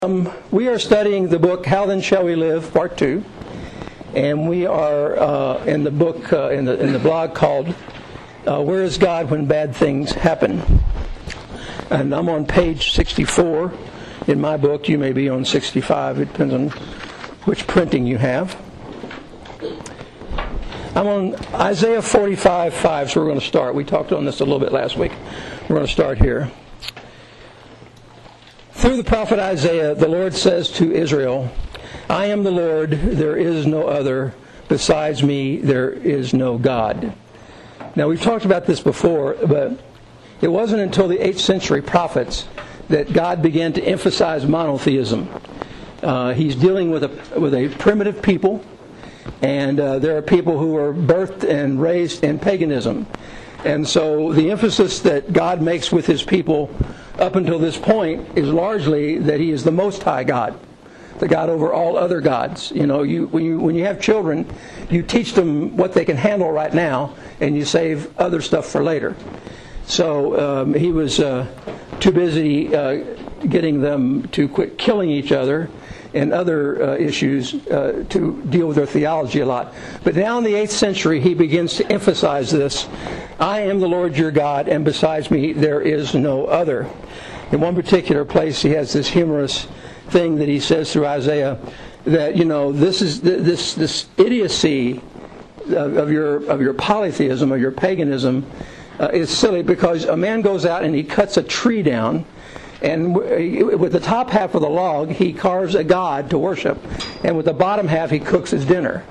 We are studying the book How Then Shall We Live, Part 2, and we are in the book in the blog called Where is God When Bad Things Happen? And I'm on page 64 in my book. You may be on 65. It depends on which printing you have. I'm on Isaiah 45:5, so we're going to start. We talked on this a little bit last week. We're going to start here. Through the prophet Isaiah, the Lord says to Israel, I am the Lord, there is no other. Besides me, there is no God. Now, we've talked about this before, but it wasn't until the 8th century prophets that God began to emphasize monotheism. He's dealing with a primitive people, and there are people who are birthed and raised in paganism. And so the emphasis that God makes with His people up until this point is largely that He is the Most High God, the God over all other gods. You know, when you have children, you teach them what they can handle right now, and you save other stuff for later. So He was too busy getting them to quit killing each other and other issues to deal with their theology a lot. But now in the 8th century, He begins to emphasize this. I am the Lord your God, and besides me there is no other. In one particular place, He has this humorous thing that He says through Isaiah that, you know, this is this idiocy of your polytheism, of your paganism, is silly, because a man goes out and he cuts a tree down, and with the top half of the log, he carves a god to worship, and with the bottom half, he cooks his dinner.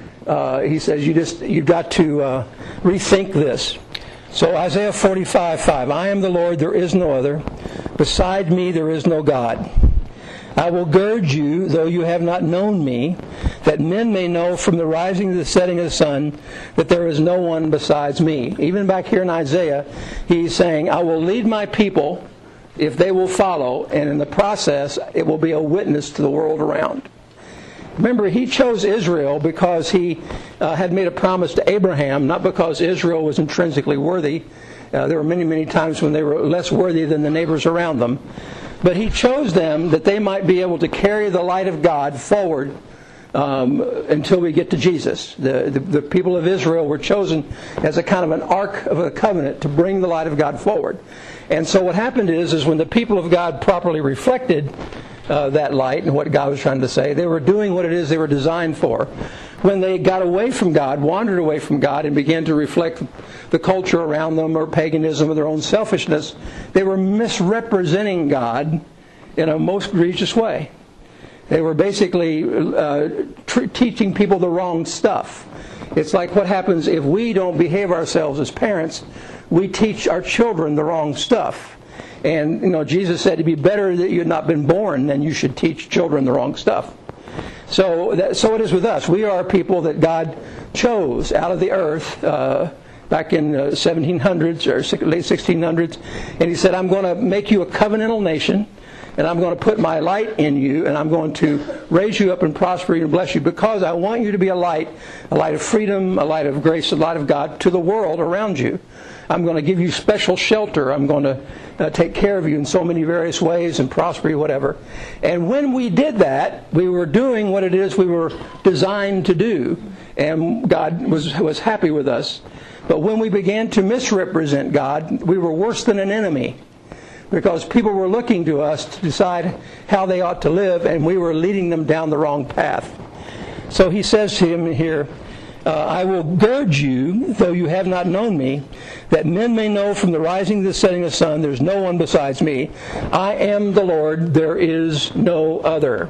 He says you've got to rethink this. So Isaiah 45:5, I am the Lord, there is no other. Beside me, there is no God. I will gird you, though you have not known me, that men may know from the rising to the setting of the sun that there is no one besides me. Even back here in Isaiah, he's saying, I will lead my people if they will follow, and in the process, it will be a witness to the world around. Remember, He chose Israel because He had made a promise to Abraham, not because Israel was intrinsically worthy. There were many, many times when they were less worthy than the neighbors around them. But He chose them that they might be able to carry the light of God forward until we get to Jesus. The people of Israel were chosen as a kind of an ark of a covenant to bring the light of God forward. And so what happened is when the people of God properly reflected that light and what God was trying to say, they were doing what it is they were designed for. When they got away from God, wandered away from God, and began to reflect the culture around them, or paganism, or their own selfishness, they were misrepresenting God in a most egregious way. They were basically teaching people the wrong stuff. It's like what happens if we don't behave ourselves as parents. We teach our children the wrong stuff. And, you know, Jesus said it'd be better that you had not been born than you should teach children the wrong stuff. So it is with us. We are people that God chose out of the earth back in 1700s or late 1600s. And He said, I'm going to make you a covenantal nation, and I'm going to put my light in you, and I'm going to raise you up and prosper you and bless you, because I want you to be a light of freedom, a light of grace, a light of God to the world around you. I'm going to give you special shelter. I'm going to take care of you in so many various ways and prosper you, whatever. And when we did that, we were doing what it is we were designed to do, and God was happy with us. But when we began to misrepresent God, we were worse than an enemy, because people were looking to us to decide how they ought to live, and we were leading them down the wrong path. So He says to him here, I will gird you, though you have not known me, that men may know from the rising to the setting of the sun, there's no one besides me. I am the Lord, there is no other.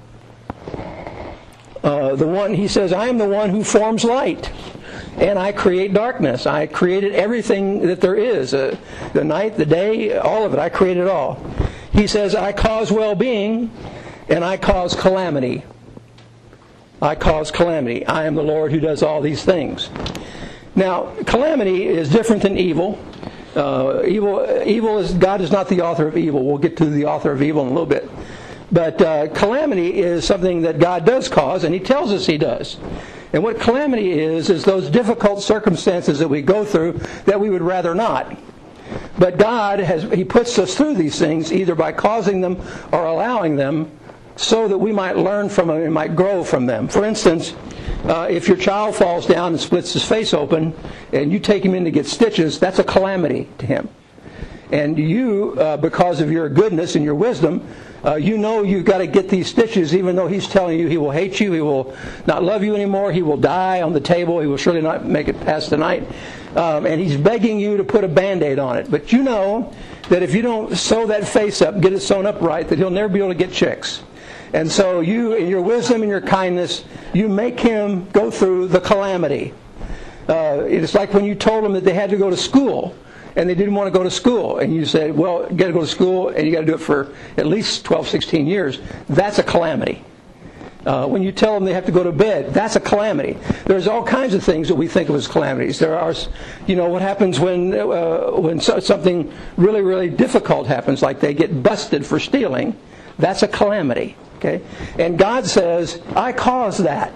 He says, I am the one who forms light, and I create darkness. I created everything that there is, the night, the day, all of it. I created it all. He says, I cause well-being, and I cause calamity. I cause calamity. I am the Lord who does all these things. Now, calamity is different than evil. Evil is, God is not the author of evil. We'll get to the author of evil in a little bit. But calamity is something that God does cause, and He tells us He does. And what calamity is those difficult circumstances that we go through that we would rather not. But God He puts us through these things either by causing them or allowing them so that we might learn from them and might grow from them. For instance, if your child falls down and splits his face open and you take him in to get stitches, that's a calamity to him. And you, because of your goodness and your wisdom, you know you've got to get these stitches even though he's telling you he will hate you, he will not love you anymore, he will die on the table, he will surely not make it past the night. And he's begging you to put a Band-Aid on it. But you know that if you don't sew that face up, get it sewn up right, that he'll never be able to get chicks. And so you, in your wisdom and your kindness, you make him go through the calamity. It's like when you told them that they had to go to school, and they didn't want to go to school. And you said, well, you got to go to school, and you got to do it for at least 12, 16 years. That's a calamity. When you tell them they have to go to bed, that's a calamity. There's all kinds of things that we think of as calamities. There are, what happens when something really, really difficult happens, like they get busted for stealing. That's a calamity. Okay? And God says, I cause that.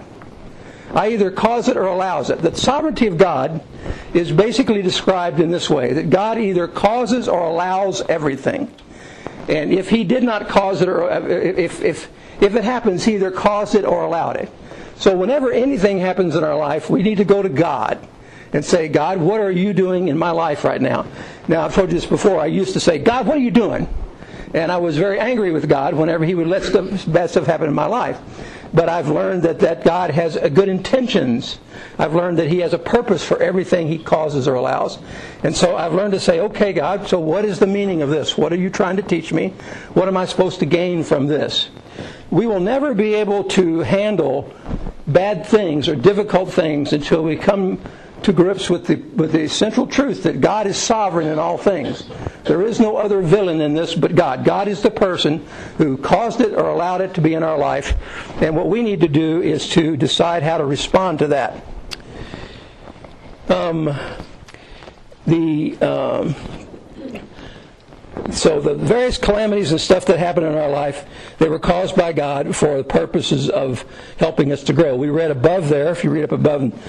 I either cause it or allows it. The sovereignty of God is basically described in this way, that God either causes or allows everything. And if He did not cause it, or if it happens, He either caused it or allowed it. So whenever anything happens in our life, we need to go to God and say, God, what are you doing in my life right now? Now, I've told you this before. I used to say, God, what are you doing? And I was very angry with God whenever He would let bad stuff happen in my life. But I've learned that God has good intentions. I've learned that He has a purpose for everything He causes or allows. And so I've learned to say, okay, God, so what is the meaning of this? What are you trying to teach me? What am I supposed to gain from this? We will never be able to handle bad things or difficult things until we come to grips with the central truth that God is sovereign in all things. There is no other villain in this but God. God is the person who caused it or allowed it to be in our life. And what we need to do is to decide how to respond to that. So the various calamities and stuff that happen in our life, they were caused by God for the purposes of helping us to grow. We read above there, if you read up above in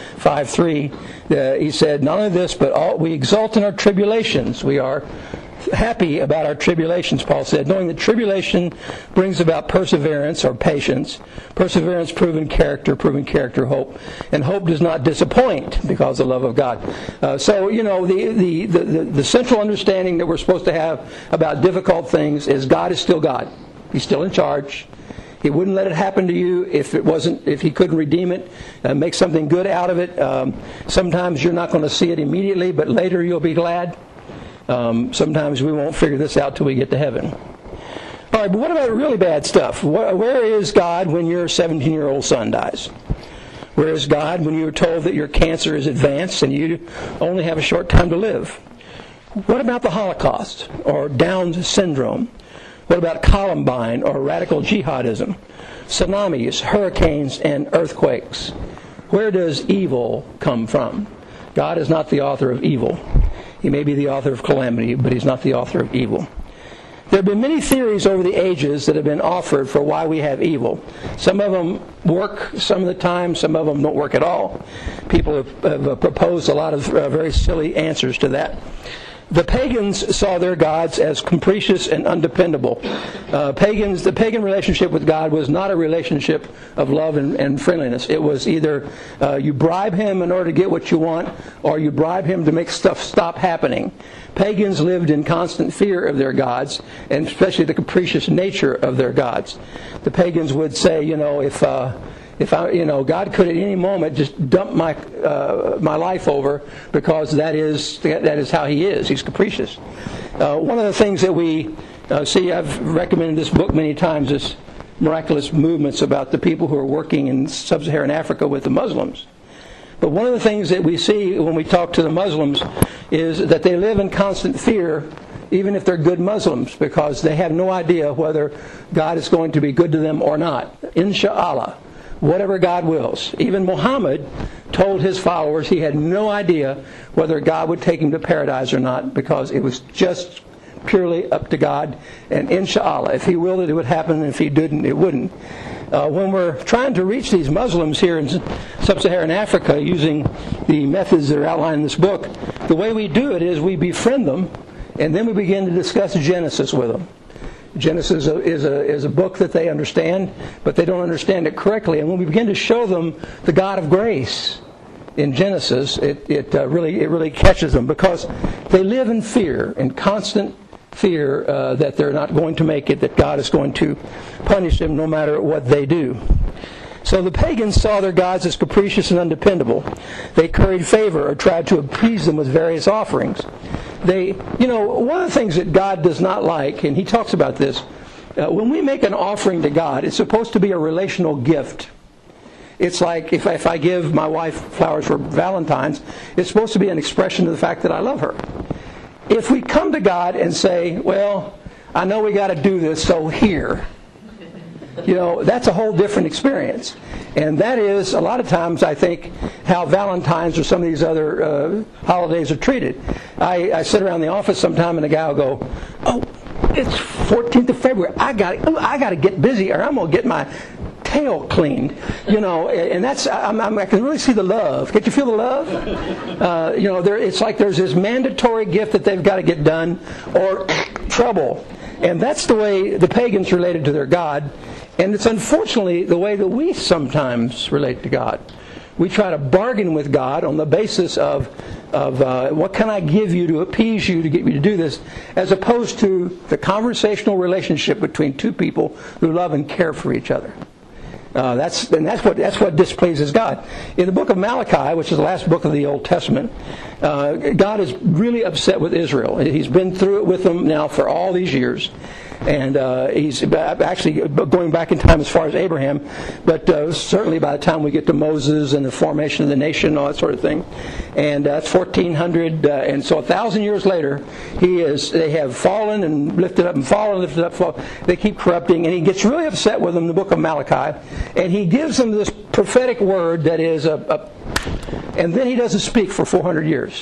5:3, he said, not only this, but we exult in our tribulations. We are happy about our tribulations, Paul said, knowing that tribulation brings about perseverance or patience. Perseverance, proven character hope. And hope does not disappoint because of the love of God. So, the central understanding that we're supposed to have about difficult things is God is still God. He's still in charge. He wouldn't let it happen to you if He couldn't redeem it, make something good out of it. Sometimes you're not going to see it immediately, but later you'll be glad. Sometimes we won't figure this out till we get to heaven. All right, but what about really bad stuff? Where is God when your 17-year-old son dies? Where is God when you're told that your cancer is advanced and you only have a short time to live? What about the Holocaust or Down syndrome? What about Columbine or radical jihadism? Tsunamis, hurricanes, and earthquakes. Where does evil come from? God is not the author of evil. He may be the author of calamity, but He's not the author of evil. There have been many theories over the ages that have been offered for why we have evil. Some of them work some of the time, some of them don't work at all. People have proposed a lot of very silly answers to that. The pagans saw their gods as capricious and undependable. The pagan relationship with God was not a relationship of love and friendliness. It was either you bribe Him in order to get what you want, or you bribe Him to make stuff stop happening. Pagans lived in constant fear of their gods, and especially the capricious nature of their gods. The pagans would say, if God could at any moment just dump my life over, because that is how He is. He's capricious. One of the things that we see, I've recommended this book many times, is Miraculous Movements, about the people who are working in sub-Saharan Africa with the Muslims. But one of the things that we see when we talk to the Muslims is that they live in constant fear, even if they're good Muslims, because they have no idea whether God is going to be good to them or not. Insha'Allah. Whatever God wills. Even Muhammad told his followers he had no idea whether God would take him to paradise or not, because it was just purely up to God. And inshallah, if He willed it, it would happen, and if He didn't, it wouldn't. When we're trying to reach these Muslims here in sub-Saharan Africa using the methods that are outlined in this book, the way we do it is we befriend them And then we begin to discuss Genesis with them. Genesis is a book that they understand, but they don't understand it correctly. And when we begin to show them the God of grace in Genesis, it really catches them, because they live in fear, in constant fear that they're not going to make it, that God is going to punish them no matter what they do. So the pagans saw their gods as capricious and undependable. They curried favor or tried to appease them with various offerings. One of the things that God does not like, and he talks about this, when we make an offering to God, it's supposed to be a relational gift. It's like if I give my wife flowers for Valentine's, it's supposed to be an expression of the fact that I love her. If we come to God and say, well, I know we got to do this, so here. That's a whole different experience. And that is, a lot of times, I think, how Valentine's or some of these other holidays are treated. I sit around the office sometime and the guy will go, oh, it's 14th of February. I got to get busy or I'm going to get my tail cleaned. And that's, I can really see the love. Can't you feel the love? It's like there's this mandatory gift that they've got to get done, or trouble. And that's the way the pagans related to their God. And it's unfortunately the way that we sometimes relate to God. We try to bargain with God on the basis of what can I give you to appease you, to get you to do this, as opposed to the conversational relationship between two people who love and care for each other. That's what displeases God. In the book of Malachi, which is the last book of the Old Testament, God is really upset with Israel. He's been through it with them now for all these years. And he's actually going back in time as far as Abraham, but certainly by the time we get to Moses and the formation of the nation and all that sort of thing. And that's 1400, and so 1,000 years later, they have fallen and lifted up and fallen, lifted up, fallen. They keep corrupting, and he gets really upset with them in the book of Malachi, and he gives them this prophetic word that is and then he doesn't speak for 400 years.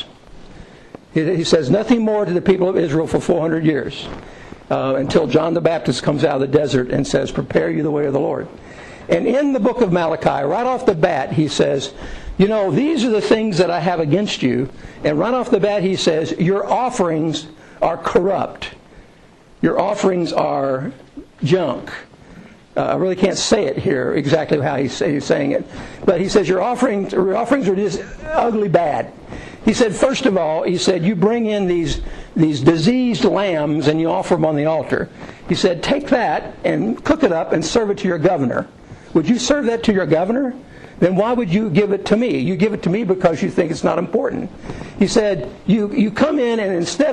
He says nothing more to the people of Israel for 400 years. Until John the Baptist comes out of the desert and says, prepare you the way of the Lord. And in the book of Malachi, right off the bat, he says, these are the things that I have against you. And right off the bat, he says, your offerings are corrupt. Your offerings are junk. I really can't say it here exactly how he's saying it. But he says, your offerings are just ugly bad. He said, first of all, you bring in these diseased lambs and you offer them on the altar. He said, take that and cook it up and serve it to your governor. Would you serve that to your governor? Then why would you give it to me? You give it to me because you think it's not important. He said, you come in and instead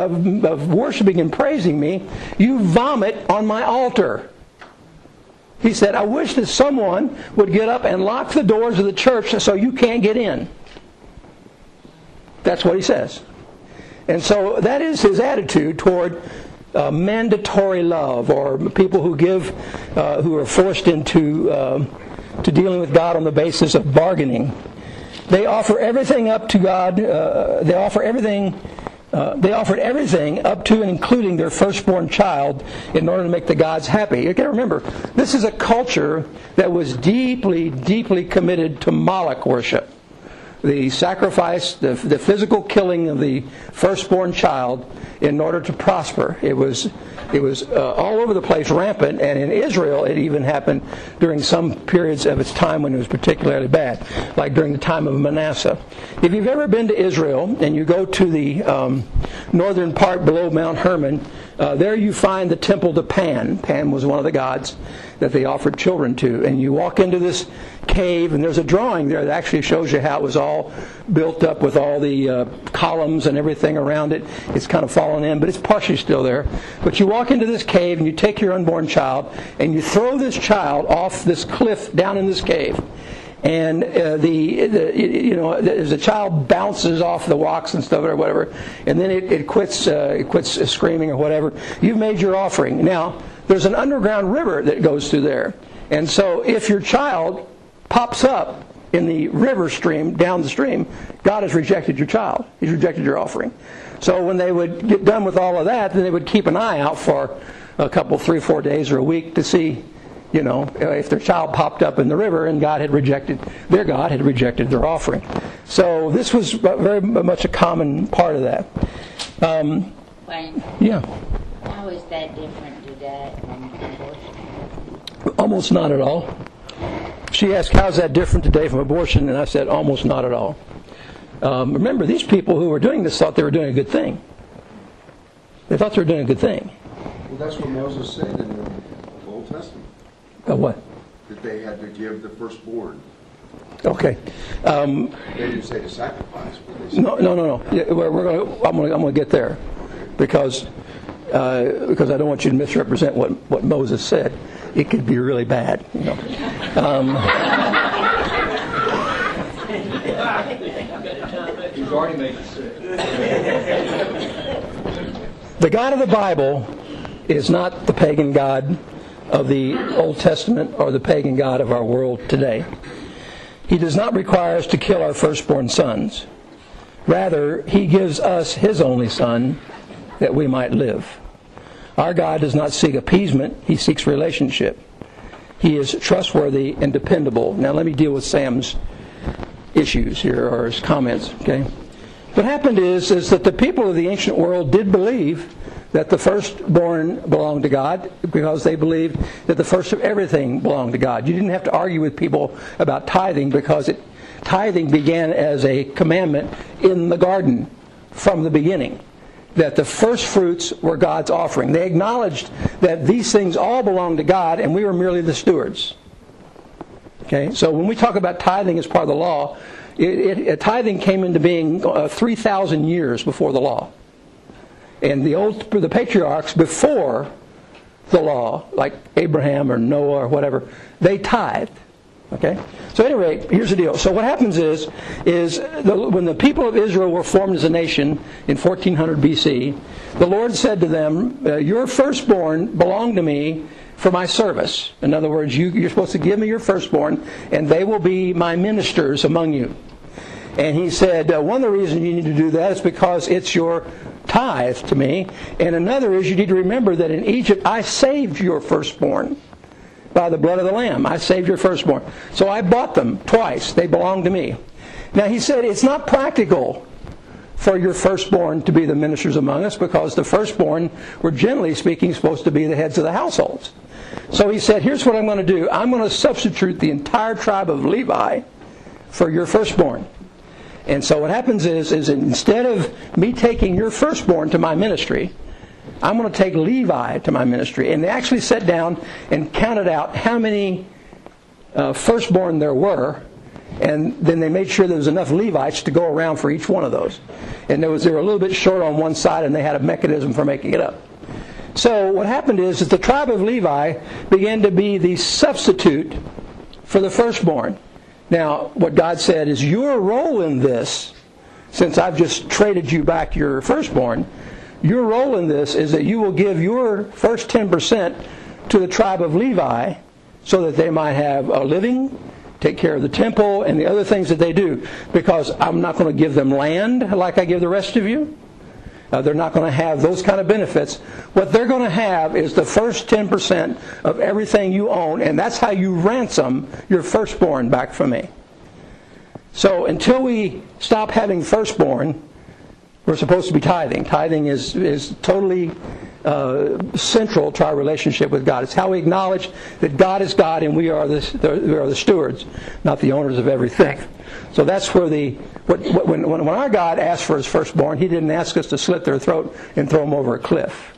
of worshiping and praising me, you vomit on my altar. He said, I wish that someone would get up and lock the doors of the church so you can't get in. That's what he says. And so that is his attitude toward mandatory love, or people who who are forced into to dealing with God on the basis of bargaining. They offer everything up to God. They offered everything up to and including their firstborn child in order to make the gods happy. You got to remember, this is a culture that was deeply, deeply committed to Moloch worship. The sacrifice, the physical killing of the firstborn child in order to prosper. It was all over the place, rampant, and in Israel it even happened during some periods of its time when it was particularly bad, like during the time of Manasseh. If you've ever been to Israel and you go to the northern part below Mount Hermon, there you find the temple to Pan. Pan was one of the gods that they offered children to. And you walk into this cave, and there's a drawing there that actually shows you how it was all built up with all the columns and everything around it. It's kind of fallen in, but it's partially still there. But you walk into this cave, and you take your unborn child, and you throw this child off this cliff down in this cave. And as the child bounces off the rocks and stuff or whatever, and then it quits screaming or whatever, you've made your offering. Now, there's an underground river that goes through there. And so if your child pops up in the river stream, down the stream, God has rejected your child. He's rejected your offering. So when they would get done with all of that, then they would keep an eye out for a couple, 3 or 4 days or a week to see, if their child popped up in the river and God had rejected their offering. So this was very much a common part of that. explain? Yeah. How is that different today from abortion? Almost not at all. She asked, how's that different today from abortion? And I said, almost not at all. Remember, these people who were doing this thought they were doing a good thing. They thought they were doing a good thing. Well, that's what Moses said in the Old Testament. What? That they had to give the firstborn. Okay. They didn't say to sacrifice, but they said... No. Yeah, I'm going to get there. Because I don't want you to misrepresent what Moses said. It could be really bad. You know. He's already made it sick. The God of the Bible is not the pagan God of the Old Testament or the pagan God of our world today. He does not require us to kill our firstborn sons. Rather, He gives us His only Son that we might live. Our God does not seek appeasement, He seeks relationship. He is trustworthy and dependable. Now let me deal with Sam's issues here, or his comments, okay? What happened is that the people of the ancient world did believe that the firstborn belonged to God because they believed that the first of everything belonged to God. You didn't have to argue with people about tithing because tithing began as a commandment in the garden from the beginning. That the first fruits were God's offering. They acknowledged that these things all belong to God and we were merely the stewards. Okay, so when we talk about tithing as part of the law, tithing came into being 3,000 years before the law. And the patriarchs before the law, like Abraham or Noah or whatever, they tithed. Okay? So at any rate, here's the deal. So what happens is when the people of Israel were formed as a nation in 1400 BC, the Lord said to them, your firstborn belong to me for my service. In other words, you're supposed to give me your firstborn, and they will be my ministers among you. And He said, one of the reasons you need to do that is because it's your tithe to me. And another is you need to remember that in Egypt I saved your firstborn. By the blood of the Lamb. I saved your firstborn. So I bought them twice. They belong to me. Now He said it's not practical for your firstborn to be the ministers among us because the firstborn were generally speaking supposed to be the heads of the households. So He said, here's what I'm going to do. I'm going to substitute the entire tribe of Levi for your firstborn. And so what happens is instead of me taking your firstborn to my ministry, I'm going to take Levi to my ministry. And they actually sat down and counted out how many firstborn there were. And then they made sure there was enough Levites to go around for each one of those. And they were a little bit short on one side, and they had a mechanism for making it up. So what happened is that the tribe of Levi began to be the substitute for the firstborn. Now, what God said is your role in this, since I've just traded you back your firstborn, your role in this is that you will give your first 10% to the tribe of Levi so that they might have a living, take care of the temple, and the other things that they do. Because I'm not going to give them land like I give the rest of you. They're not going to have those kind of benefits. What they're going to have is the first 10% of everything you own, and that's how you ransom your firstborn back from me. So until we stop having firstborn, we're supposed to be tithing. Tithing is totally central to our relationship with God. It's how we acknowledge that God is God and we are the stewards, not the owners of everything. So that's where when our God asked for His firstborn, He didn't ask us to slit their throat and throw them over a cliff.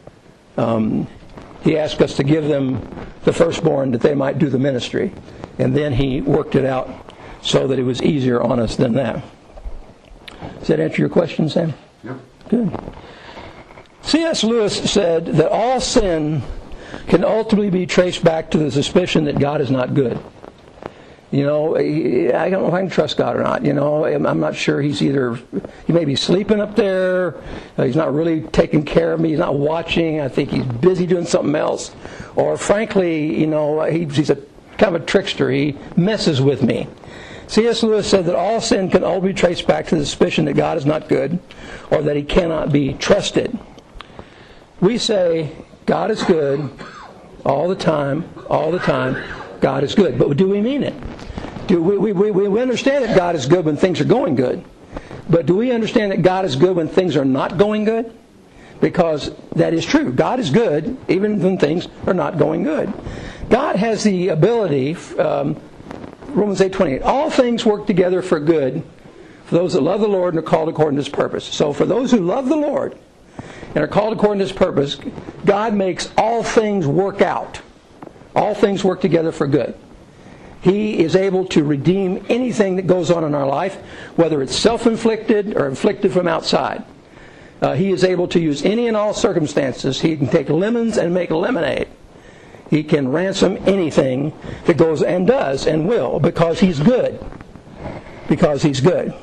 He asked us to give them the firstborn that they might do the ministry. And then He worked it out so that it was easier on us than that. Does that answer your question, Sam? Yeah. Good. C.S. Lewis said that all sin can ultimately be traced back to the suspicion that God is not good. You know, I don't know if I can trust God or not. You know, I'm not sure he may be sleeping up there. He's not really taking care of me. He's not watching. I think he's busy doing something else. Or frankly, you know, he's a kind of a trickster. He messes with me. C.S. Lewis said that all sin can all be traced back to the suspicion that God is not good or that He cannot be trusted. We say God is good all the time, God is good. But do we mean it? We understand that God is good when things are going good. But do we understand that God is good when things are not going good? because that is true. God is good, even when things are not going good. God has the ability, Romans 8:28, all things work together for good for those that love the Lord and are called according to His purpose. So for those who love the Lord and are called according to His purpose, God makes all things work out. All things work together for good. He is able to redeem anything that goes on in our life, whether it's self-inflicted or inflicted from outside. He is able to use any and all circumstances. He can take lemons and make lemonade. He can ransom anything that goes and does and will, because He's good. Because He's good.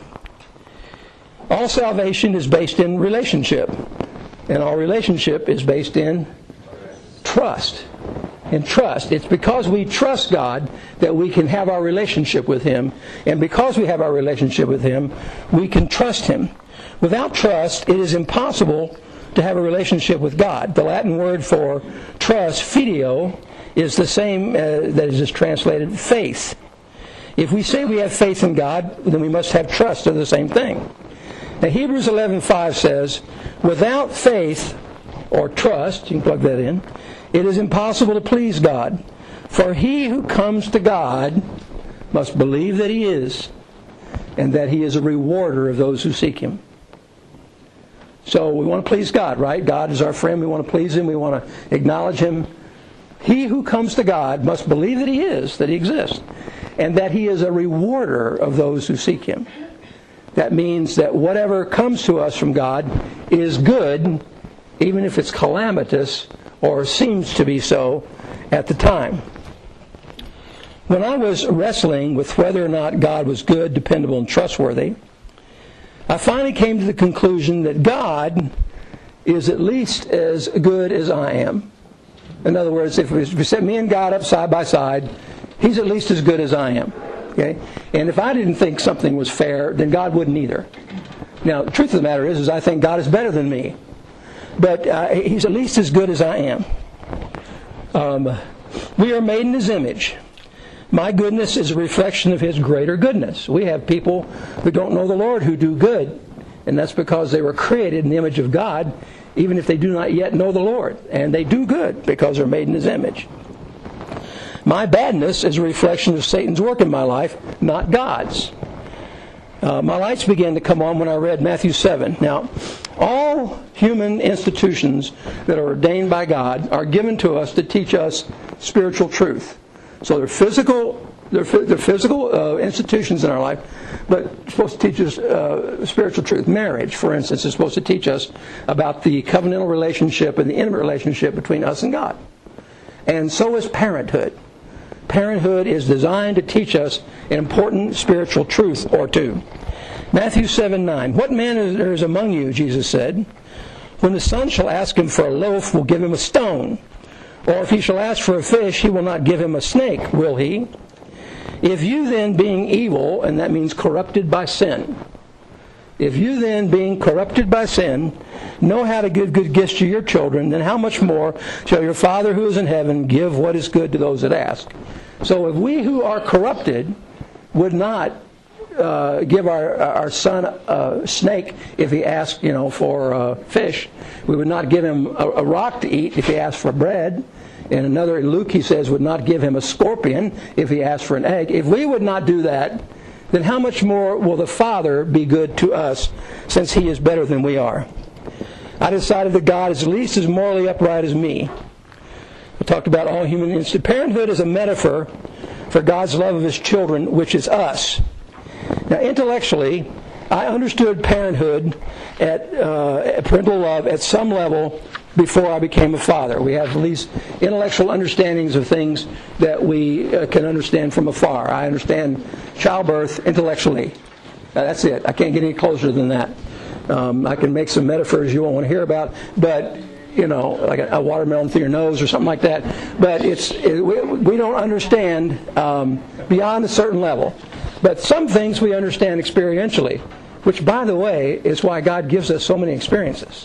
All salvation is based in relationship. And all relationship is based in trust. In trust. It's because we trust God that we can have our relationship with Him. And because we have our relationship with Him, we can trust Him. Without trust, it is impossible to have a relationship with God. The Latin word for trust, fideo, is the same that is just translated faith. If we say we have faith in God, then we must have trust of the same thing. Now, Hebrews 11:5 says, without faith or trust, you can plug that in, it is impossible to please God. For he who comes to God must believe that He is, and that He is a rewarder of those who seek Him. So we want to please God, right? God is our friend. We want to please Him. We want to acknowledge Him. He who comes to God must believe that He is, that He exists, and that He is a rewarder of those who seek Him. That means that whatever comes to us from God is good, even if it's calamitous or seems to be so at the time. When I was wrestling with whether or not God was good, dependable, and trustworthy, I finally came to the conclusion that God is at least as good as I am. In other words, if we set me and God up side by side, He's at least as good as I am. Okay? And if I didn't think something was fair, then God wouldn't either. Now, the truth of the matter is I think God is better than me. But He's at least as good as I am. We are made in His image. My goodness is a reflection of His greater goodness. We have people who don't know the Lord who do good. And that's because they were created in the image of God, even if they do not yet know the Lord. And they do good because they're made in His image. My badness is a reflection of Satan's work in my life, not God's. My lights began to come on when I read Matthew 7. Now, all human institutions that are ordained by God are given to us to teach us spiritual truth. So they're physical institutions in our life, but supposed to teach us spiritual truth. Marriage, for instance, is supposed to teach us about the covenantal relationship and the intimate relationship between us and God. And so is parenthood. Parenthood is designed to teach us an important spiritual truth or two. Matthew 7:9. What man is among you, Jesus said, when the son shall ask him for a loaf, will give him a stone? Or if he shall ask for a fish, he will not give him a snake, will he? If you then, being evil, and that means corrupted by sin, if you then, being corrupted by sin, know how to give good gifts to your children, then how much more shall your Father who is in heaven give what is good to those that ask? So if we who are corrupted would not give our son a snake if he asked, for fish, we would not give him a rock to eat if he asked for bread. And another, in Luke, he says, would not give him a scorpion if he asked for an egg. If we would not do that, then how much more will the Father be good to us, since He is better than we are? I decided that God is at least as morally upright as me. I talked about all human institutions. Parenthood is a metaphor for God's love of His children, which is us. Now, intellectually, I understood parenthood parental love at some level before I became a father. We have at least intellectual understandings of things that we can understand from afar. I understand childbirth intellectually. That's it. I can't get any closer than that. I can make some metaphors you won't want to hear about, but like a watermelon through your nose or something like that. But we don't understand beyond a certain level. But some things we understand experientially, which, by the way, is why God gives us so many experiences.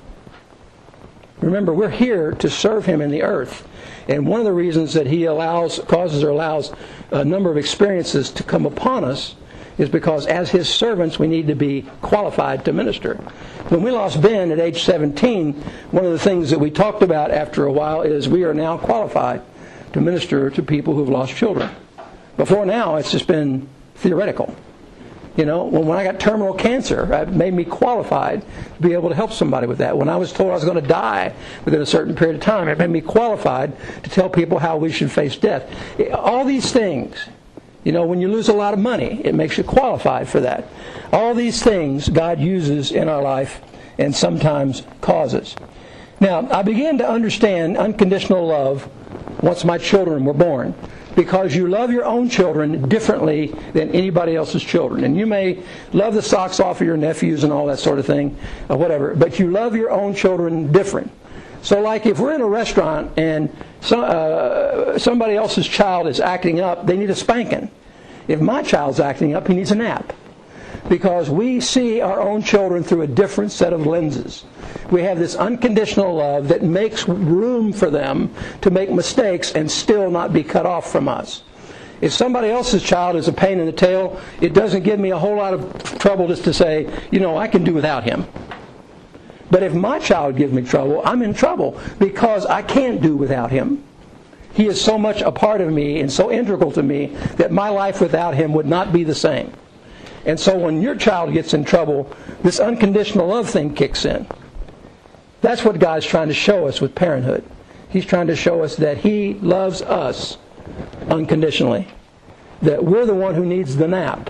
Remember, we're here to serve Him in the earth. And one of the reasons that He allows a number of experiences to come upon us is because as His servants we need to be qualified to minister. When we lost Ben at age 17, one of the things that we talked about after a while is we are now qualified to minister to people who've lost children. Before now, it's just been theoretical. You know, when I got terminal cancer, it made me qualified to be able to help somebody with that. When I was told I was going to die within a certain period of time, it made me qualified to tell people how we should face death. All these things, you know, when you lose a lot of money, it makes you qualified for that. All these things God uses in our life and sometimes causes. Now, I began to understand unconditional love once my children were born, because you love your own children differently than anybody else's children. And you may love the socks off of your nephews and all that sort of thing, or whatever, but you love your own children different. So like if we're in a restaurant and somebody else's child is acting up, they need a spanking. If my child's acting up, he needs a nap. Because we see our own children through a different set of lenses. We have this unconditional love that makes room for them to make mistakes and still not be cut off from us. If somebody else's child is a pain in the tail, it doesn't give me a whole lot of trouble just to say, you know, I can do without him. But if my child gives me trouble, I'm in trouble because I can't do without him. He is so much a part of me and so integral to me that my life without him would not be the same. And so when your child gets in trouble, this unconditional love thing kicks in. That's what God's trying to show us with parenthood. He's trying to show us that He loves us unconditionally. That we're the one who needs the nap.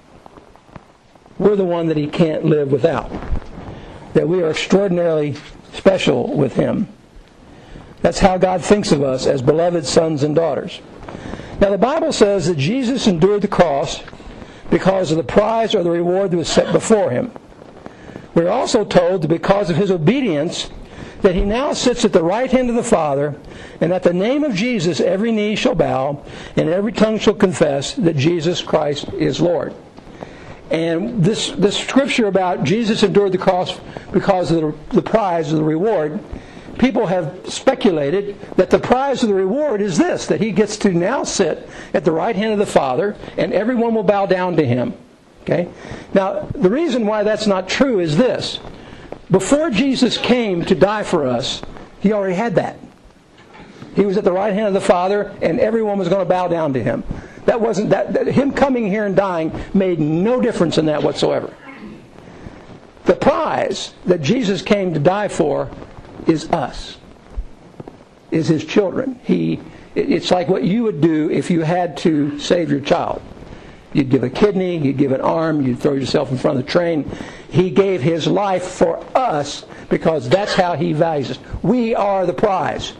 We're the one that He can't live without. That we are extraordinarily special with Him. That's how God thinks of us as beloved sons and daughters. Now the Bible says that Jesus endured the cross because of the prize or the reward that was set before Him. We're also told that because of His obedience, that He now sits at the right hand of the Father, and at the name of Jesus every knee shall bow, and every tongue shall confess that Jesus Christ is Lord. And this scripture about Jesus endured the cross because of the prize or the reward, people have speculated that the prize of the reward is this, that He gets to now sit at the right hand of the Father, and everyone will bow down to Him. Okay? Now, the reason why that's not true is this. Before Jesus came to die for us, He already had that. He was at the right hand of the Father, and everyone was going to bow down to Him. That wasn't Him coming here and dying made no difference in that whatsoever. The prize that Jesus came to die for is us, is His children. It's like what you would do if you had to save your child. You'd give a kidney, you'd give an arm, you'd throw yourself in front of the train. He gave His life for us because that's how He values us. We are the prize.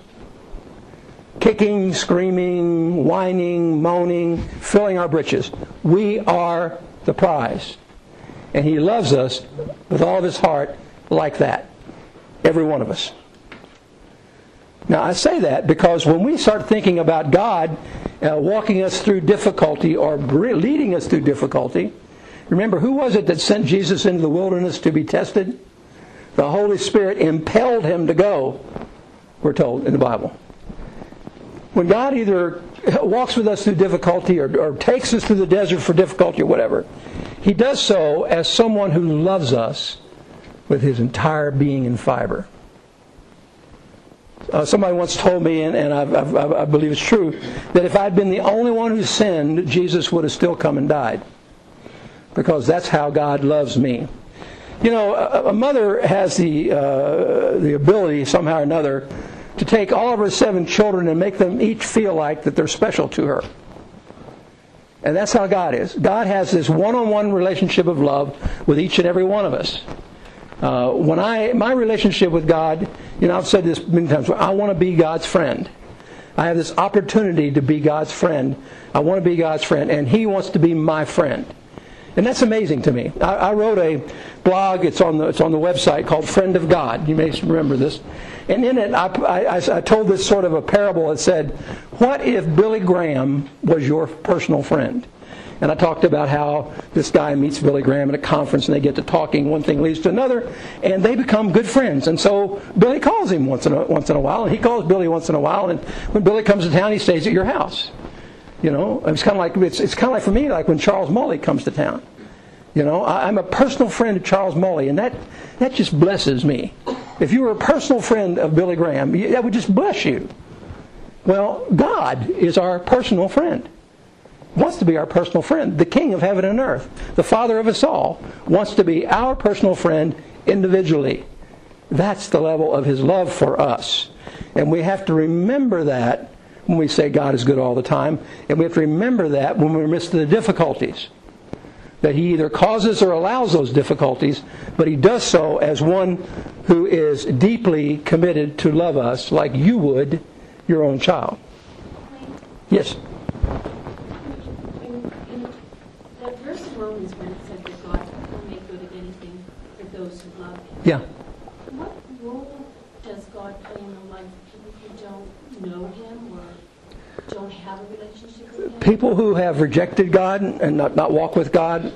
Kicking, screaming, whining, moaning, filling our britches. We are the prize. And He loves us with all of His heart like that. Every one of us. Now I say that because when we start thinking about God walking us through difficulty or leading us through difficulty, remember, who was it that sent Jesus into the wilderness to be tested? The Holy Spirit impelled Him to go, we're told in the Bible. When God either walks with us through difficulty or takes us through the desert for difficulty or whatever, He does so as someone who loves us with His entire being and fiber. Somebody once told me, and I believe it's true, that if I'd been the only one who sinned, Jesus would have still come and died. Because that's how God loves me. You know, a mother has the ability, somehow or another, to take all of her 7 children and make them each feel like that they're special to her. And that's how God is. God has this one-on-one relationship of love with each and every one of us. My relationship with God, you know, I've said this many times, I want to be God's friend. I have this opportunity to be God's friend. I want to be God's friend, and He wants to be my friend. And that's amazing to me. I wrote a blog, it's on the website, called Friend of God. You may remember this. And in it, I told this sort of a parable that said, what if Billy Graham was your personal friend? And I talked about how this guy meets Billy Graham at a conference and they get to talking, one thing leads to another, and they become good friends. And so Billy calls him once in a while, and he calls Billy once in a while, and when Billy comes to town, he stays at your house. You know, it's kind of like for me, like when Charles Molly comes to town. You know, I'm a personal friend of Charles Molly, and that just blesses me. If you were a personal friend of Billy Graham, that would just bless you. Well, God is our personal friend. Wants to be our personal friend. The King of heaven and earth, the Father of us all, wants to be our personal friend individually. That's the level of His love for us. And we have to remember that when we say God is good all the time. And we have to remember that when we're amidst the difficulties. That He either causes or allows those difficulties, but He does so as one who is deeply committed to love us like you would your own child. Yes? In that verse in Romans when it said that God will make good of anything for those who love Him. Yeah. What role does God play in the life of people who don't know Him or don't have a relationship with Him? People who have rejected God and not walk with God,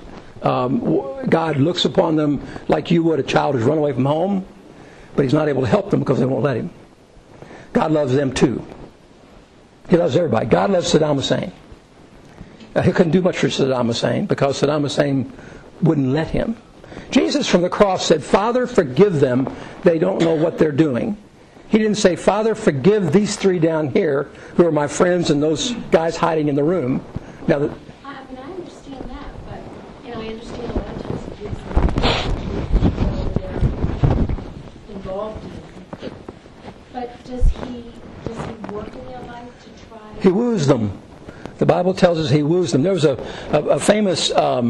God looks upon them like you would a child who's run away from home, but He's not able to help them because they won't let Him. God loves them too. He loves everybody. God loves Saddam Hussein. He couldn't do much for Saddam Hussein because Saddam Hussein wouldn't let him. Jesus from the cross said, Father, forgive them. They don't know what they're doing. He didn't say, Father, forgive these three down here who are my friends and those guys hiding in the room. Now, I understand that, but I understand a lot of times it gives them they're involved in. But does He work in their life to try? He woos them. The Bible tells us He woos them. There was a famous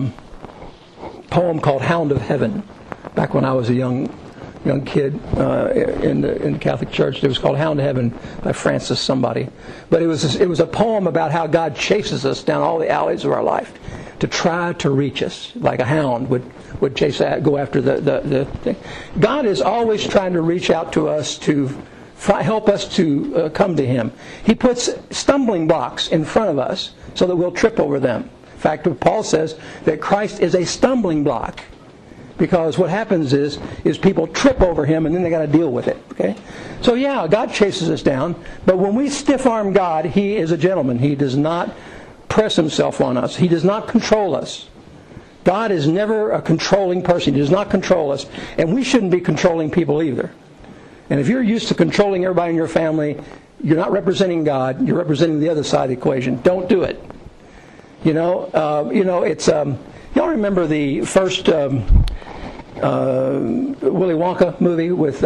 poem called Hound of Heaven back when I was a young kid in the Catholic Church. It was called Hound of Heaven by Francis somebody. But it was a poem about how God chases us down all the alleys of our life to try to reach us, like a hound would go after the thing. God is always trying to reach out to us to help us to come to Him. He puts stumbling blocks in front of us so that we'll trip over them. In fact, Paul says that Christ is a stumbling block. Because what happens is people trip over Him and then they got to deal with it. Okay? So yeah, God chases us down. But when we stiff-arm God, He is a gentleman. He does not press Himself on us. He does not control us. God is never a controlling person. He does not control us. And we shouldn't be controlling people either. And if you're used to controlling everybody in your family, you're not representing God. You're representing the other side of the equation. Don't do it. It's... y'all remember the first Willy Wonka movie with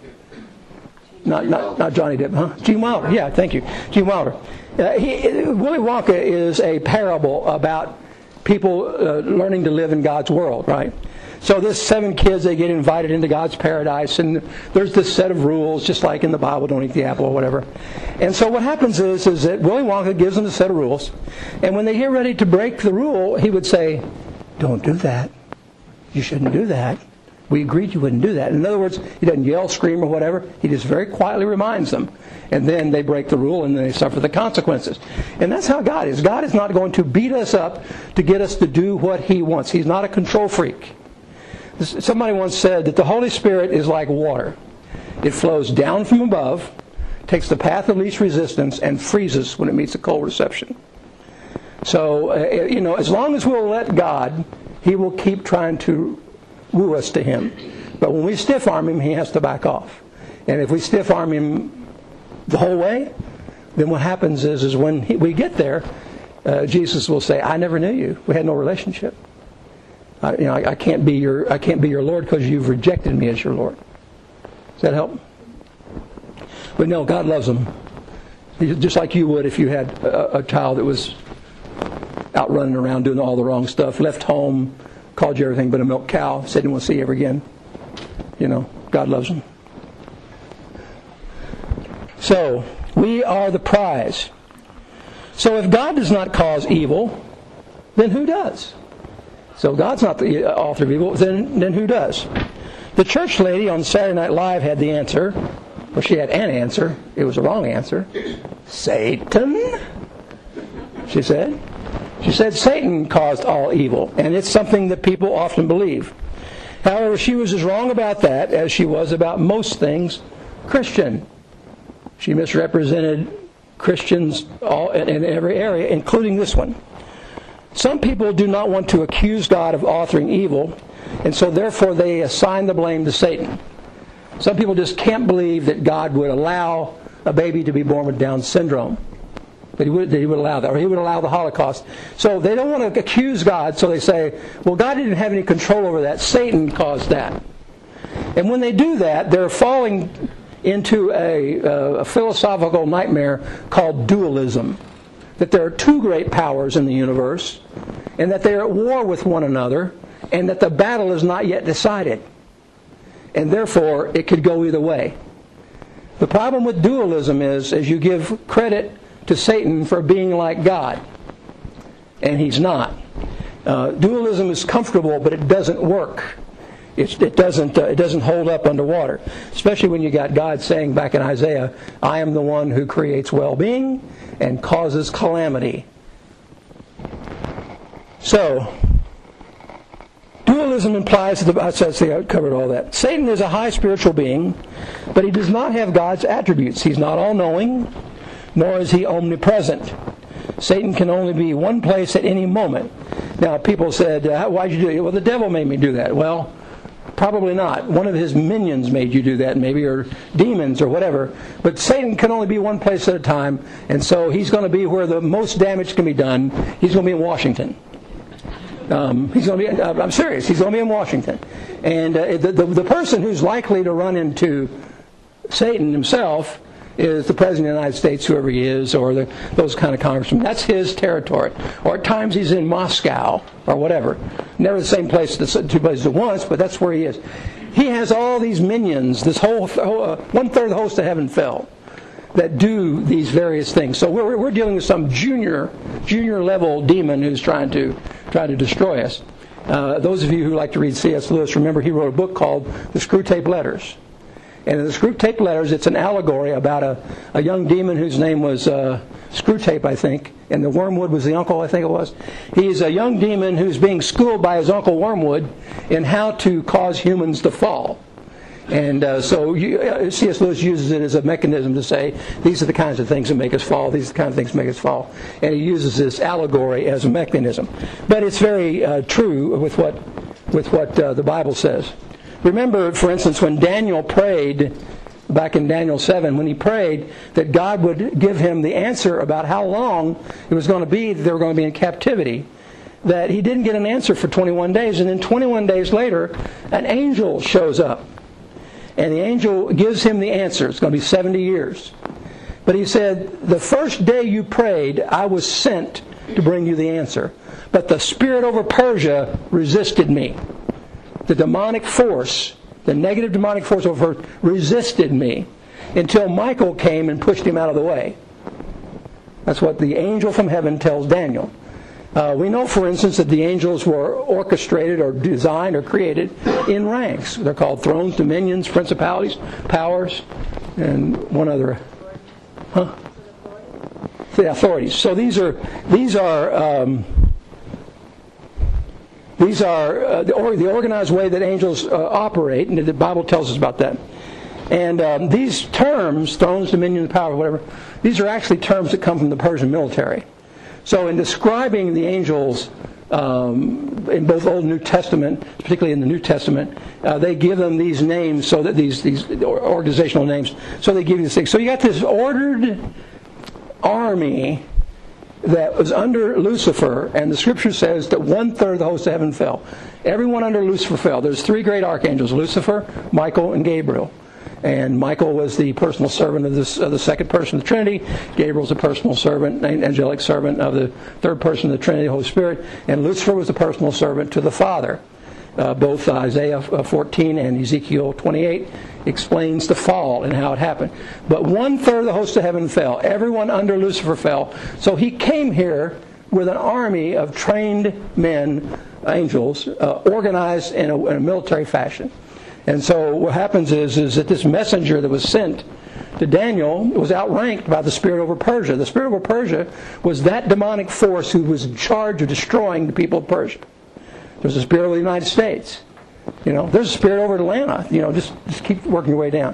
not Johnny Depp, huh? Gene Wilder. Yeah, thank you, Gene Wilder. Willy Wonka is a parable about people learning to live in God's world, right? So there's 7 kids, they get invited into God's paradise, and there's this set of rules, just like in the Bible, don't eat the apple or whatever. And so what happens is that Willy Wonka gives them a set of rules, and when they get ready to break the rule, he would say, don't do that. You shouldn't do that. We agreed you wouldn't do that. In other words, he doesn't yell, scream, or whatever. He just very quietly reminds them. And then they break the rule and then they suffer the consequences. And that's how God is. God is not going to beat us up to get us to do what He wants. He's not a control freak. Somebody once said that the Holy Spirit is like water. It flows down from above, takes the path of least resistance, and freezes when it meets a cold reception. So, as long as we'll let God, He will keep trying to woo us to Him. But when we stiff-arm Him, He has to back off. And if we stiff-arm Him the whole way, then what happens is when we get there, Jesus will say, I never knew you. We had no relationship. I can't be your Lord because you've rejected me as your Lord. Does that help? But no, God loves them. Just like you would if you had a child that was out running around doing all the wrong stuff, left home, called you everything but a milk cow, said he won't see you ever again. God loves them. So, we are the prize. So if God does not cause evil, then who does? So God's not the author of evil, then who does? The church lady on Saturday Night Live had the answer. Well, she had an answer. It was a wrong answer. Satan, she said. She said Satan caused all evil, and it's something that people often believe. However, she was as wrong about that as she was about most things Christian. She misrepresented Christians all in every area, including this one. Some people do not want to accuse God of authoring evil, and so therefore they assign the blame to Satan. Some people just can't believe that God would allow a baby to be born with Down syndrome. That he would allow that, or he would allow the Holocaust. So they don't want to accuse God, so they say, well, God didn't have any control over that. Satan caused that. And when they do that, they're falling into a philosophical nightmare called dualism. That there are two great powers in the universe, and that they are at war with one another, and that the battle is not yet decided. And therefore, it could go either way. The problem with dualism is you give credit to Satan for being like God. And he's not. Dualism is comfortable, but it doesn't work. It doesn't hold up underwater. Especially when you got God saying back in Isaiah, I am the one who creates well-being and causes calamity. So, dualism implies that I covered all that. Satan is a high spiritual being, but he does not have God's attributes. He's not all-knowing, nor is he omnipresent. Satan can only be one place at any moment. Now, people said, why'd you do it? Well, the devil made me do that. Well, probably not. One of his minions made you do that, maybe, or demons or whatever. But Satan can only be one place at a time, and so he's going to be where the most damage can be done. He's going to be in Washington. He's going to be. I'm serious. He's going to be in Washington, and the person who's likely to run into Satan himself is the President of the United States, whoever he is, or those kind of congressmen. That's his territory. Or at times he's in Moscow, or whatever. Never the same place, two places at once, but that's where he is. He has all these minions, this whole one-third of the host of heaven fell, that do these various things. So we're dealing with some junior level demon who's trying to destroy us. Those of you who like to read C.S. Lewis, remember he wrote a book called The Screwtape Letters. And in the Screwtape Letters, it's an allegory about a young demon whose name was Screwtape, I think, and the Wormwood was the uncle, I think it was. He's a young demon who's being schooled by his uncle Wormwood in how to cause humans to fall. And so C.S. Lewis uses it as a mechanism to say, these are the kinds of things that make us fall, these are the kinds of things that make us fall. And he uses this allegory as a mechanism. But it's very true with what the Bible says. Remember, for instance, when Daniel prayed, back in Daniel 7, when he prayed that God would give him the answer about how long it was going to be that they were going to be in captivity, that he didn't get an answer for 21 days. And then 21 days later, an angel shows up. And the angel gives him the answer. It's going to be 70 years. But he said, the first day you prayed, I was sent to bring you the answer. But the spirit over Persia resisted me. The demonic force, the negative demonic force over resisted me until Michael came and pushed him out of the way. That's what the angel from heaven tells Daniel. We know, for instance, that the angels were orchestrated or designed or created in ranks. They're called thrones, dominions, principalities, powers, and one other. The authorities. So these are the organized way that angels operate, and the Bible tells us about that. And these terms, thrones, dominion, power, whatever, these are actually terms that come from the Persian military. So in describing the angels in both Old and New Testament, particularly in the New Testament, they give them these names, so that these organizational names, so they give you this thing. So you got this ordered army that was under Lucifer, and the Scripture says that 1/3 of the host of heaven fell. Everyone under Lucifer fell. There's 3 great archangels: Lucifer, Michael, and Gabriel. And Michael was the personal servant of the second person of the Trinity. Gabriel's a personal servant, angelic servant of the third person of the Trinity, the Holy Spirit. And Lucifer was the personal servant to the Father. Both Isaiah 14 and Ezekiel 28 explains the fall and how it happened. But 1/3 of the host of heaven fell. Everyone under Lucifer fell. So he came here with an army of trained men, angels, organized in a military fashion. And so what happens is that this messenger that was sent to Daniel was outranked by the spirit over Persia. The spirit over Persia was that demonic force who was in charge of destroying the people of Persia. There's a spirit over the United States. There's a spirit over Atlanta. Just keep working your way down.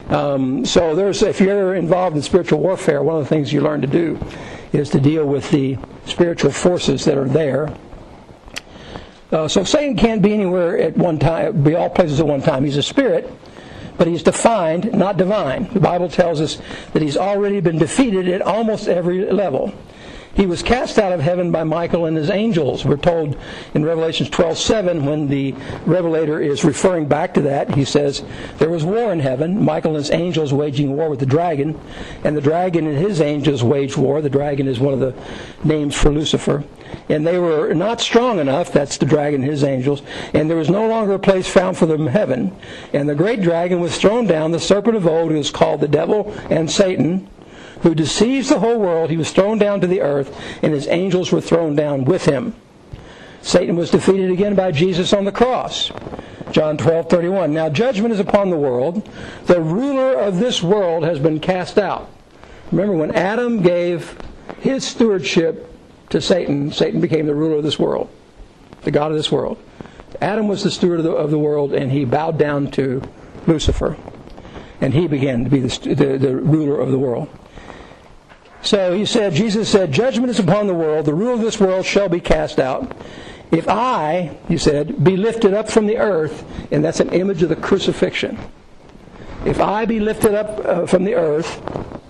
So if you're involved in spiritual warfare, one of the things you learn to do is to deal with the spiritual forces that are there. So Satan can't be anywhere at one time, be all places at one time. He's a spirit, but he's defined, not divine. The Bible tells us that he's already been defeated at almost every level. He was cast out of heaven by Michael and his angels. We're told in Revelation 12:7, when the Revelator is referring back to that, he says, there was war in heaven, Michael and his angels waging war with the dragon, and the dragon and his angels waged war. The dragon is one of the names for Lucifer. And they were not strong enough, that's the dragon and his angels, and there was no longer a place found for them in heaven. And the great dragon was thrown down, the serpent of old, who is called the devil and Satan, who deceives the whole world. He was thrown down to the earth, and his angels were thrown down with him. Satan was defeated again by Jesus on the cross. John 12:31. Now judgment is upon the world. The ruler of this world has been cast out. Remember, when Adam gave his stewardship to Satan, Satan became the ruler of this world, the god of this world. Adam was the steward of the world, and he bowed down to Lucifer, and he began to be the ruler of the world. So Jesus said, judgment is upon the world, the ruler of this world shall be cast out. If I, he said, be lifted up from the earth, and that's an image of the crucifixion. If I be lifted up from the earth,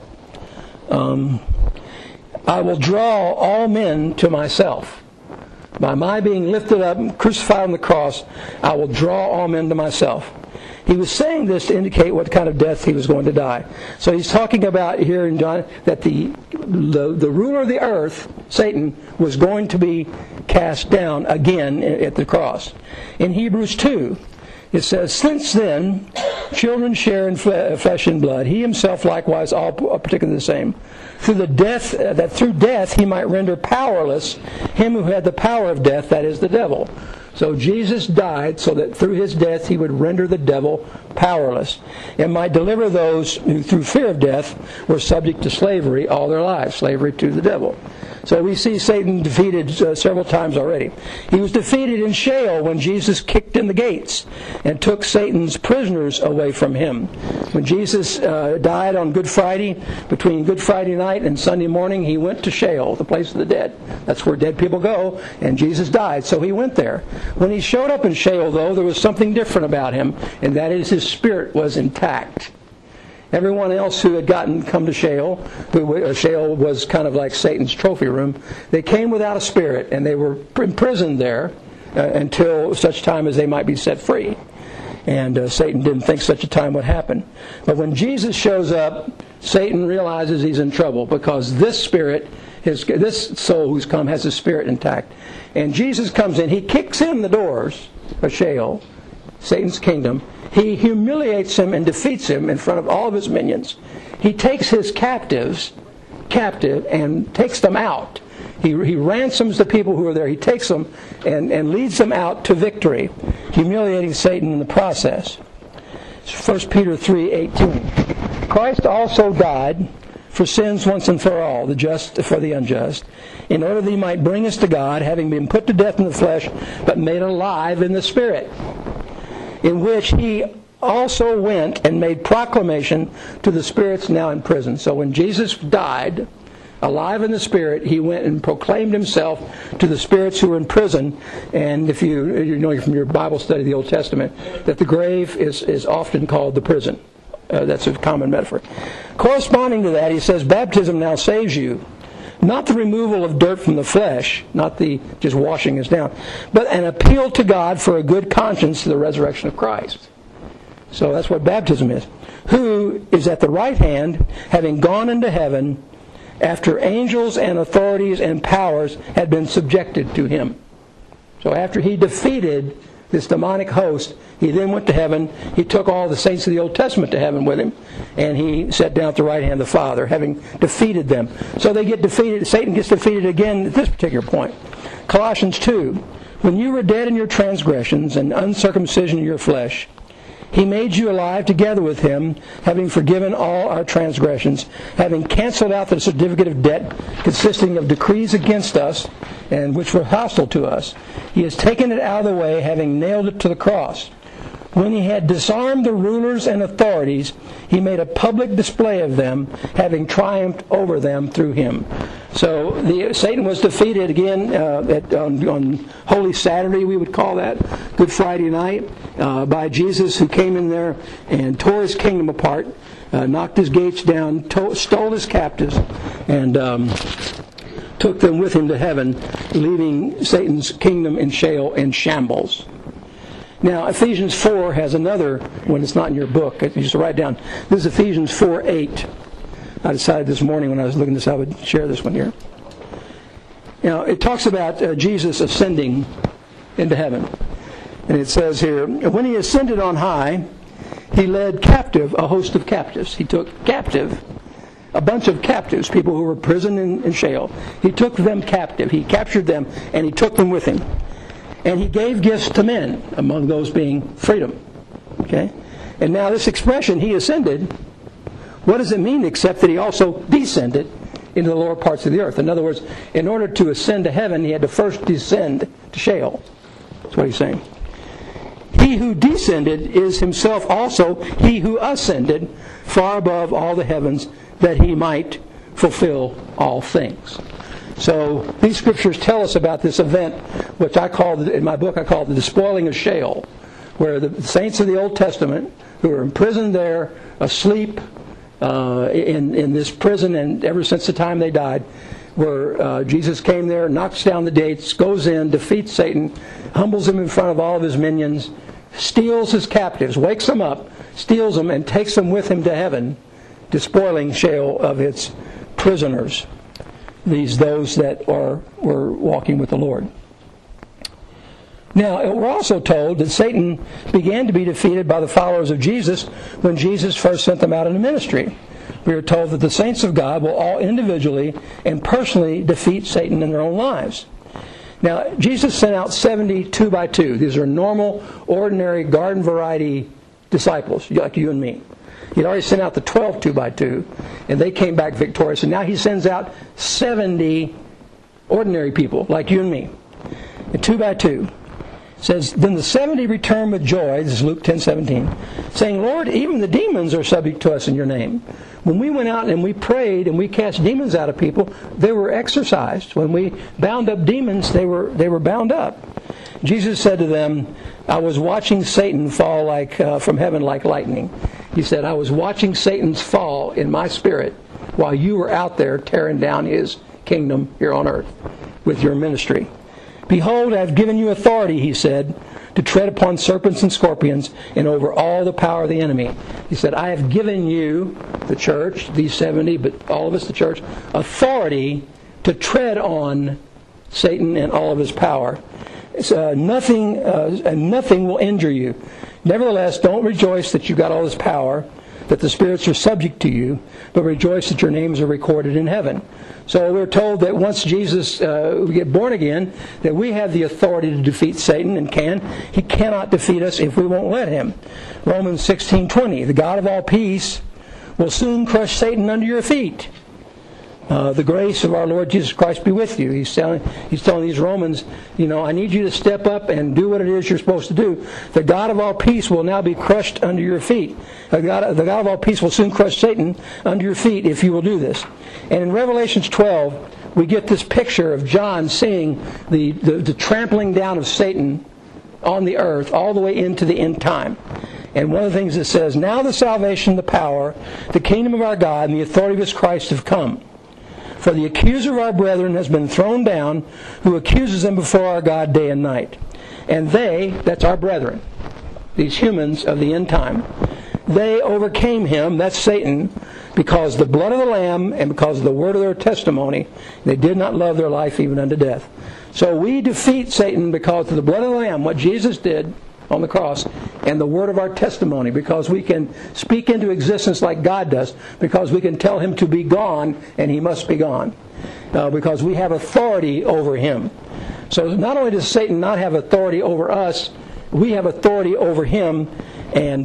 I will draw all men to myself. By my being lifted up, crucified on the cross, I will draw all men to myself. He was saying this to indicate what kind of death he was going to die. So he's talking about here in John that the ruler of the earth, Satan, was going to be cast down again at the cross. In Hebrews 2, it says, since then, children share in flesh and blood. He himself likewise all particularly the same. Through death he might render powerless him who had the power of death, that is the devil. So Jesus died so that through his death he would render the devil powerless and might deliver those who through fear of death were subject to slavery all their lives, slavery to the devil. So we see Satan defeated several times already. He was defeated in Sheol when Jesus kicked in the gates and took Satan's prisoners away from him. When Jesus died on Good Friday, between Good Friday night and Sunday morning, he went to Sheol, the place of the dead. That's where dead people go, and Jesus died, so he went there. When he showed up in Sheol, though, there was something different about him, and that is his spirit was intact. Everyone else who had come to Sheol, Sheol was kind of like Satan's trophy room, they came without a spirit, and they were imprisoned there until such time as they might be set free. And Satan didn't think such a time would happen. But when Jesus shows up, Satan realizes he's in trouble because this spirit, this soul who's come has his spirit intact. And Jesus comes in, he kicks in the doors of Sheol, Satan's kingdom. He humiliates him and defeats him in front of all of his minions. He takes his captive and takes them out. He ransoms the people who are there. He takes them and leads them out to victory, humiliating Satan in the process. 1 Peter 3:18. Christ also died for sins once and for all, the just for the unjust, in order that he might bring us to God, having been put to death in the flesh, but made alive in the Spirit, in which he also went and made proclamation to the spirits now in prison. So when Jesus died, alive in the Spirit, he went and proclaimed himself to the spirits who were in prison. And if you know from your Bible study of the Old Testament, that the grave is often called the prison. That's a common metaphor. Corresponding to that, he says, baptism now saves you. Not the removal of dirt from the flesh, not the just washing us down, but an appeal to God for a good conscience to the resurrection of Christ. So that's what baptism is. Who is at the right hand, having gone into heaven, after angels and authorities and powers had been subjected to him. So after he defeated this demonic host, he then went to heaven. He took all the saints of the Old Testament to heaven with him, and he sat down at the right hand of the Father, having defeated them. So they get defeated. Satan gets defeated again at this particular point. Colossians 2. When you were dead in your transgressions and uncircumcision of your flesh, he made you alive together with him, having forgiven all our transgressions, having canceled out the certificate of debt consisting of decrees against us, and which were hostile to us. He has taken it out of the way, having nailed it to the cross. When he had disarmed the rulers and authorities, he made a public display of them, having triumphed over them through him. So Satan was defeated again on Holy Saturday, we would call that, Good Friday night, by Jesus, who came in there and tore his kingdom apart, knocked his gates down, stole his captives, and took them with him to heaven, leaving Satan's kingdom in Sheol in shambles. Now, Ephesians 4 has another one. It's not in your book. You just write down. This is Ephesians 4:8. I decided this morning when I was looking at this, I would share this one here. Now, it talks about Jesus ascending into heaven. And it says here, when he ascended on high, he led captive a host of captives. He took captive a bunch of captives, people who were imprisoned in Sheol. He took them captive. He captured them, and he took them with him. And he gave gifts to men, among those being freedom. Okay? And now this expression, he ascended, what does it mean except that he also descended into the lower parts of the earth? In other words, in order to ascend to heaven, he had to first descend to Sheol. That's what he's saying. He who descended is himself also he who ascended far above all the heavens, that he might fulfill all things. So these scriptures tell us about this event, which in my book I call the despoiling of Sheol, where the saints of the Old Testament, who were imprisoned there, asleep in this prison, and ever since the time they died, where Jesus came there, knocks down the gates, goes in, defeats Satan, humbles him in front of all of his minions, steals his captives, wakes them up, steals them, and takes them with him to heaven, despoiling Sheol of its prisoners. Those that were walking with the Lord. Now, we're also told that Satan began to be defeated by the followers of Jesus when Jesus first sent them out into ministry. We are told that the saints of God will all individually and personally defeat Satan in their own lives. Now, Jesus sent out 70 2 by 2. These are normal, ordinary, garden variety disciples, like you and me. He'd already sent out the 12 2 by 2, and they came back victorious. And now he sends out 70 ordinary people, like you and me, and 2 by 2. It says, then the 70 returned with joy, this is Luke 10:17, saying, Lord, even the demons are subject to us in your name. When we went out and we prayed and we cast demons out of people, they were exorcised. When we bound up demons, they were bound up. Jesus said to them, I was watching Satan fall from heaven like lightning. He said, I was watching Satan's fall in my spirit while you were out there tearing down his kingdom here on earth with your ministry. Behold, I have given you authority, he said, to tread upon serpents and scorpions and over all the power of the enemy. He said, I have given you, the church, these 70, but all of us, the church, authority to tread on Satan and all of his power. Nothing will injure you. Nevertheless, don't rejoice that you got all this power, that the spirits are subject to you, but rejoice that your names are recorded in heaven. So we're told that once Jesus we get born again, that we have the authority to defeat Satan, and he cannot defeat us if we won't let him. Romans 16:20, the God of all peace will soon crush Satan under your feet. The grace of our Lord Jesus Christ be with you. He's telling these Romans, I need you to step up and do what it is you're supposed to do. The God of all peace will now be crushed under your feet. The God of all peace will soon crush Satan under your feet if you will do this. And in Revelation 12, we get this picture of John seeing the trampling down of Satan on the earth all the way into the end time. And one of the things it says, now the salvation, the power, the kingdom of our God, and the authority of his Christ have come. For the accuser of our brethren has been thrown down, who accuses them before our God day and night. And they, that's our brethren, these humans of the end time, they overcame him, that's Satan, because of the blood of the Lamb and because of the word of their testimony. They did not love their life even unto death. So we defeat Satan because of the blood of the Lamb, what Jesus did on the cross, and the word of our testimony, because we can speak into existence like God does, because we can tell him to be gone, and he must be gone, because we have authority over him. So not only does Satan not have authority over us, we have authority over him, and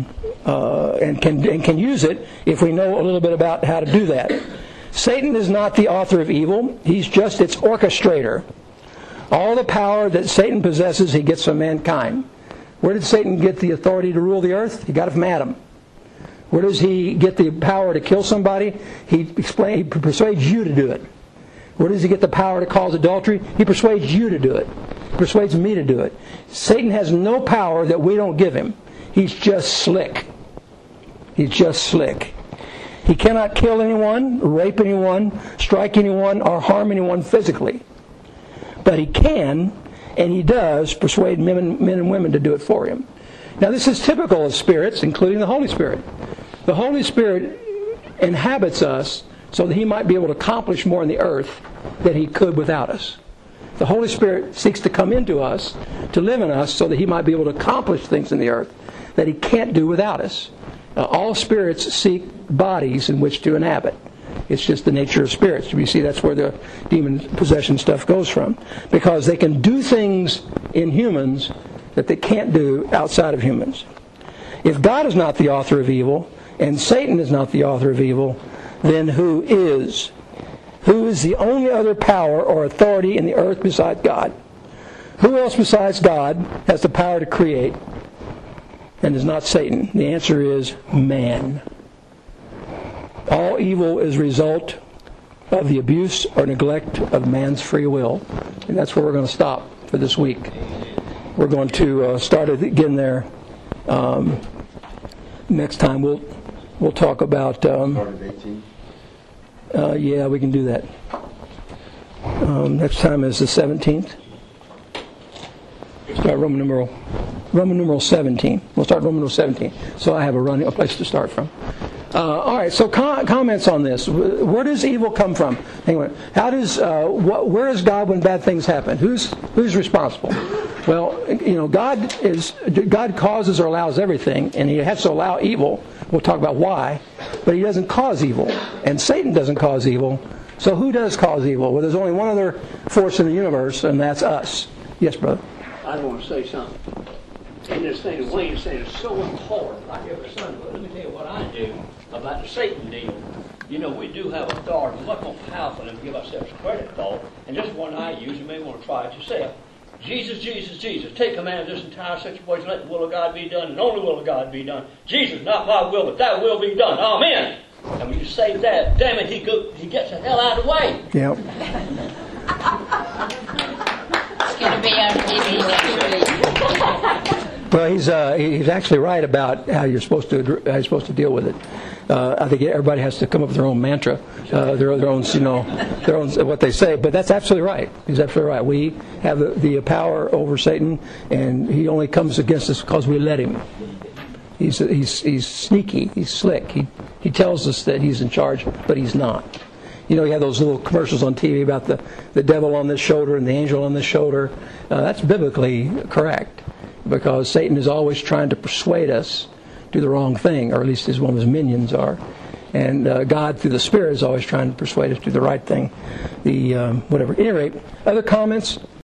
can use it if we know a little bit about how to do that. Satan is not the author of evil. He's just its orchestrator. All the power that Satan possesses, he gets from mankind. Where did Satan get the authority to rule the earth? He got it from Adam. Where does he get the power to kill somebody? He persuades you to do it. Where does he get the power to cause adultery? He persuades you to do it. He persuades me to do it. Satan has no power that we don't give him. He's just slick. He's just slick. He cannot kill anyone, rape anyone, strike anyone, or harm anyone physically. But he can, and he does, persuade men and women to do it for him. Now this is typical of spirits, including the Holy Spirit. The Holy Spirit inhabits us so that he might be able to accomplish more in the earth than he could without us. The Holy Spirit seeks to come into us, to live in us, so that he might be able to accomplish things in the earth that he can't do without us. All spirits seek bodies in which to inhabit. It's just the nature of spirits. You see, that's where the demon possession stuff goes from. Because they can do things in humans that they can't do outside of humans. If God is not the author of evil, and Satan is not the author of evil, then who is? Who is the only other power or authority in the earth besides God? Who else besides God has the power to create and is not Satan? The answer is man. All evil is a result of the abuse or neglect of man's free will. And that's where we're going to stop for this week. We're going to start it again there. Next time we'll talk about... Start at 18. Yeah, we can do that. Next time is the 17th. Start Roman numeral 17. We'll start Roman numeral 17. So I have a place to start from. All right. So comments on this. Where does evil come from? Anyway, where is God when bad things happen? Who's responsible? Well, God causes or allows everything, and He has to allow evil. We'll talk about why, but He doesn't cause evil, and Satan doesn't cause evil. So who does cause evil? Well, there's only one other force in the universe, and that's us. Yes, brother. I want to say something. And this thing that Wayne said is so important, like every Sunday. But let me tell you what I do about the Satan deal. You know, we do have authority, much more powerful than we give ourselves credit for. And this one I use, you may want to try it yourself. Jesus, Jesus, Jesus, take command of this entire situation. Let the will of God be done, and only will of God be done. Jesus, not my will, but thy will be done. Amen. And when you say that, damn it, he gets the hell out of the way. Yep. It's going to be on TV next week. Well, he's actually right about how you're supposed to deal with it. I think everybody has to come up with their own mantra, their own what they say. But that's absolutely right. He's absolutely right. We have the power over Satan, and he only comes against us because we let him. He's sneaky. He's slick. He tells us that he's in charge, but he's not. You know, you have those little commercials on TV about the devil on this shoulder and the angel on this shoulder. That's biblically correct, because Satan is always trying to persuade us to do the wrong thing, or at least one of his minions are. And God, through the Spirit, is always trying to persuade us to do the right thing. Whatever. At any rate, other comments?